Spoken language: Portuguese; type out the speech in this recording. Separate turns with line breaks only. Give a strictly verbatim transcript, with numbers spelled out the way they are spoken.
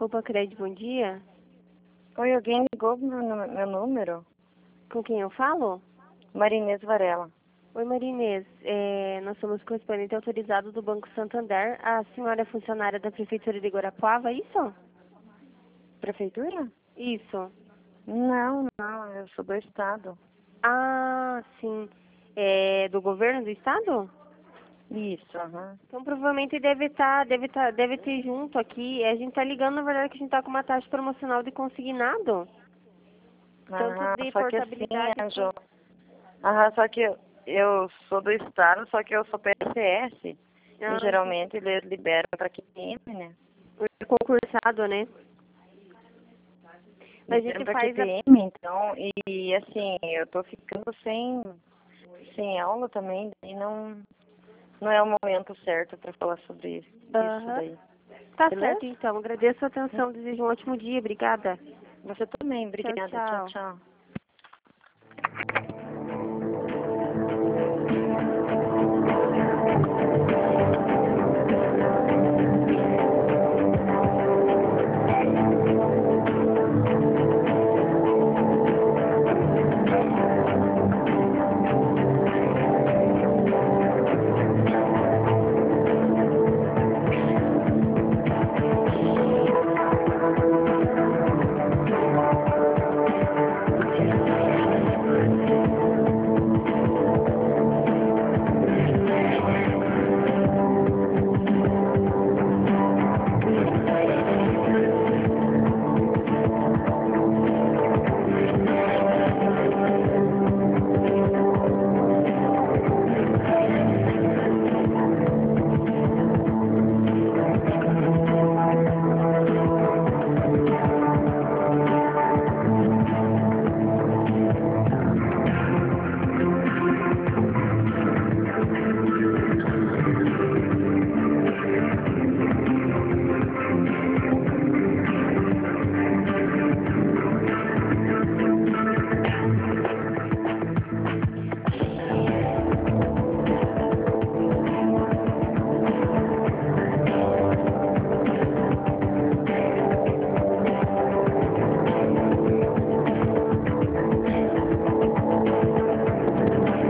Copa Cred, bom dia.
Oi, alguém ligou pro meu, meu número?
Com quem eu falo?
Marinês Varela.
Oi, Marinês. É, nós somos correspondente autorizado do Banco Santander. A senhora é funcionária da Prefeitura de Guarapuava, é isso?
Prefeitura?
Isso.
Não, não, eu sou do Estado.
Ah, sim. É do governo do estado?
Isso, aham.
Então provavelmente deve estar, deve estar, deve ter junto aqui. A gente tá ligando, na verdade, que a gente tá com uma taxa promocional de consignado. Tanto
Ah,
de
só que assim,
portabilidade
Anjo.
quanto...
Aham, só que eu, eu sou do Estado, só que eu sou P S S. E
Ah,
geralmente eles liberam para Q T M, né?
concursado, né? A
Liberam
gente
para
faz a...
Q T M, então, e assim, eu tô ficando sem, sem aula também, e não, não é o momento certo para falar sobre isso, isso
Aham.
daí.
Tá
Beleza?
certo, então. Agradeço a atenção. Desejo um ótimo dia. Obrigada.
Você também,
Tchau,
obrigada. Tchau,
tchau.
tchau.